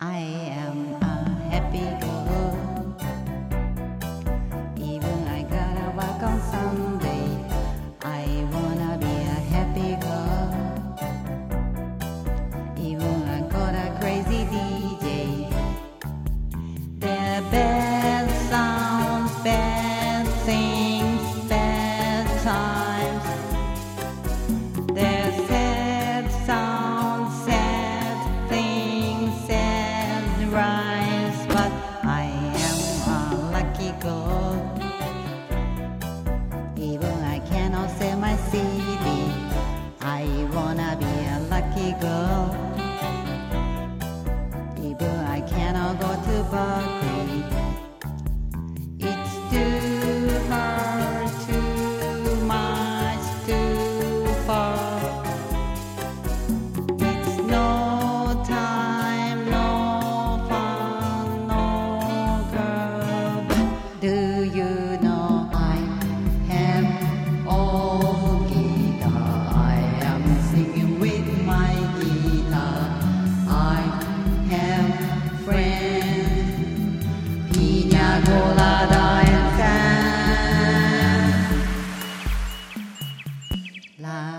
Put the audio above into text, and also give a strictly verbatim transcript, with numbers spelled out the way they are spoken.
I am a happy girl. Even I gotta work on Sunday, I wanna be a happy girl. Even I got a crazy D J. Their bad sounds, bad things, bad times. Their sad sounds, sad things, sad rhymes. But I am a lucky girl. Even I cannot sell my C D, I wanna be a lucky girl. Even I cannot go to Berkeley, it's too hard, too much, too far. It's no time, no fun, no girl. Do you know I have all guitar? I am singing with my guitar. I have friends, pina colada and sand. La